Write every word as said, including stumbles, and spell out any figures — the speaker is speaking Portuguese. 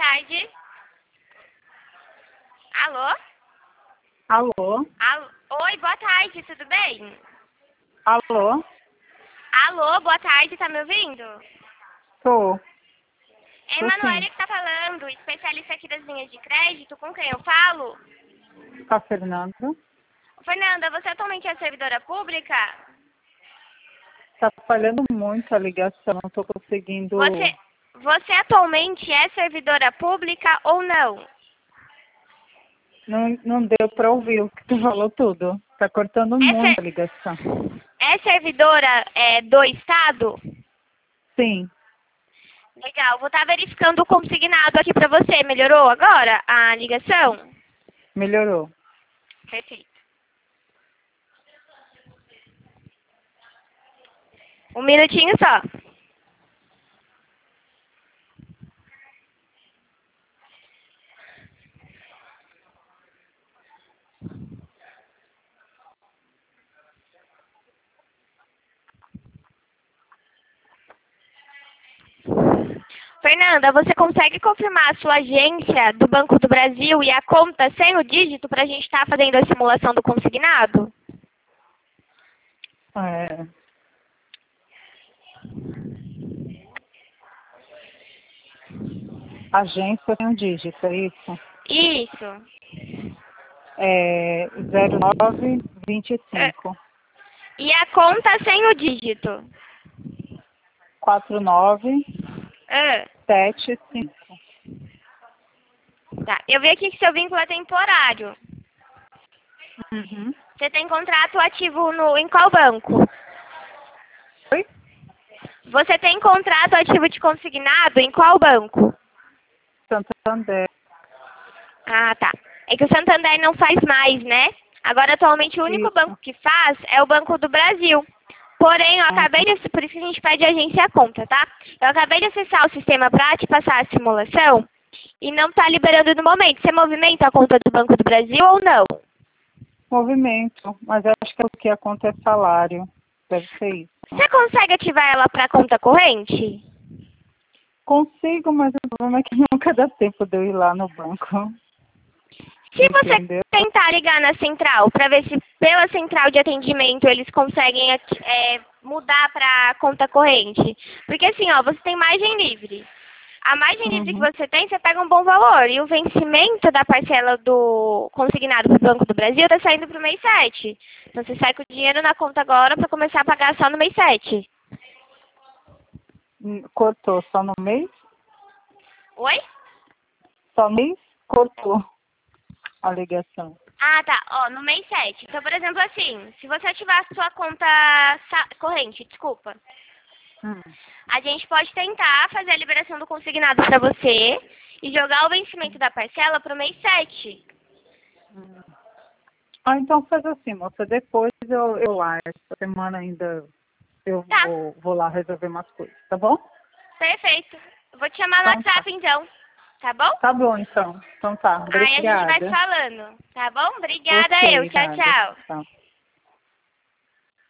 tarde. Alô? Alô? Alô? Oi, boa tarde, tudo bem? Alô? Alô, boa tarde, tá me ouvindo? Tô. É Tô sim. Emanuele que tá falando, especialista aqui das linhas de crédito, com quem eu falo? Tá, Fernanda? Fernanda, você atualmente é servidora pública? Tá falhando muito a ligação, não tô conseguindo... Você, você atualmente é servidora pública ou não? Não, não deu pra ouvir o que tu falou tudo. Tá cortando É, muito a ser, ligação. é servidora é, do Estado? Sim. Legal, vou estar verificando o consignado aqui pra você. Melhorou agora a ligação? Melhorou. Perfeito. Um minutinho só. Fernanda, você consegue confirmar a sua agência do Banco do Brasil e a conta sem o dígito para a gente estar fazendo a simulação do consignado? É... Agência tem um dígito, é isso? Isso. É zero nove vinte e É. cinco. E a conta sem o dígito? quatro nove Ah, sete cinco. tá. Eu vi aqui que seu vínculo é temporário. Uhum. Você tem contrato ativo no, em qual banco? Oi? Você tem contrato ativo de consignado em qual banco? Santander. Ah, tá. É que o Santander não faz mais, né? Agora, atualmente, o único banco Isso. que faz é o Banco do Brasil. Porém, eu acabei Uhum. de... Por isso que a gente pede agência a conta, tá? Eu acabei de acessar o sistema para te passar a simulação e não tá liberando no momento. Você movimenta a conta do Banco do Brasil ou não? Movimento, mas eu acho que é o que a conta é salário. Deve ser isso. Você consegue ativar ela para conta corrente? Consigo, mas o problema é que nunca dá tempo de eu ir lá no banco. Se você Entendeu? tentar ligar na central para ver se pela central de atendimento eles conseguem é, mudar para conta corrente. Porque assim, ó, você tem margem livre. A margem livre que Uhum. você tem, você pega um bom valor. E o vencimento da parcela do consignado para o Banco do Brasil está saindo para o mês sete. Então você sai com o dinheiro na conta agora para começar a pagar só no mês sete. Hum, Cortou só no mês? Oi? Só no mês? Cortou a ligação. Ah, tá. Ó, no mês sete. Então, por exemplo, assim, se você ativar a sua conta sa- corrente, desculpa, Hum. a gente pode tentar fazer a liberação do consignado para você e jogar o vencimento da parcela para o mês sete. Ah, então faz assim, moça. Depois eu, eu lá, essa semana ainda eu Tá, vou, vou lá resolver umas coisas, tá bom? perfeito. Eu vou te chamar no Então tá. WhatsApp, então. Tá bom? Tá bom, então. Então tá. Aí a gente vai se Obrigada. falando. Tá bom? Obrigada, eu. Ok, Tchau, nada. tchau. Tchau.